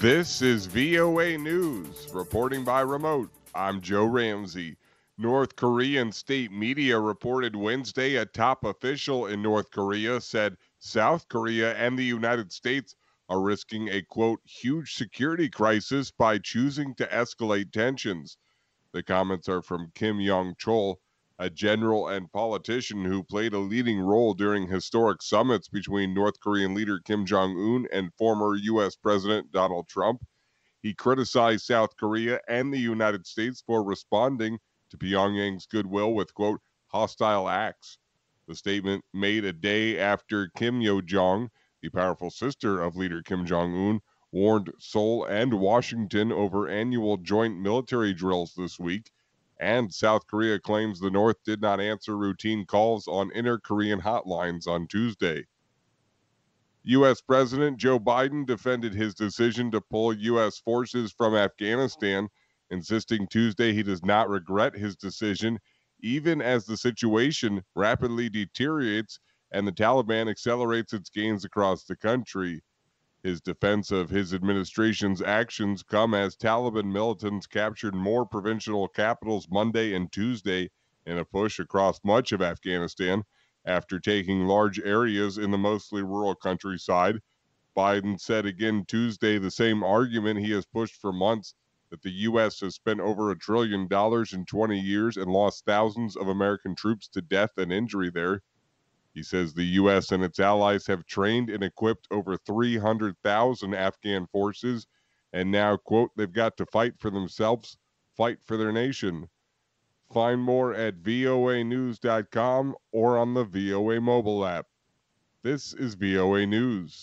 This is VOA News, reporting by remote. I'm Joe Ramsey. North Korean state media reported Wednesday a top official in North Korea said South Korea and the United States are risking a quote, huge security crisis by choosing to escalate tensions. The comments are from Kim Yong Chol, a general and politician who played a leading role during historic summits between North Korean leader Kim Jong un and former U.S. President Donald Trump. He criticized South Korea and the United States for responding to Pyongyang's goodwill with, quote, hostile acts. The statement made a day after Kim Yo Jong, the powerful sister of leader Kim Jong un, warned Seoul and Washington over annual joint military drills this week. And South Korea claims the North did not answer routine calls on inter Korean hotlines on Tuesday. U.S. President Joe Biden defended his decision to pull U.S. forces from Afghanistan, insisting Tuesday he does not regret his decision, even as the situation rapidly deteriorates and the Taliban accelerates its gains across the country. His defense of his administration's actions come as Taliban militants captured more provincial capitals Monday and Tuesday in a push across much of Afghanistan after taking large areas in the mostly rural countryside. Biden said again Tuesday the same argument he has pushed for months, that the U.S. has spent over $1 trillion in 20 years and lost thousands of American troops to death and injury there. He says the U.S. and its allies have trained and equipped over 300,000 Afghan forces, and now, quote, they've got to fight for themselves, fight for their nation. Find more at voanews.com or on the VOA mobile app. This is VOA News.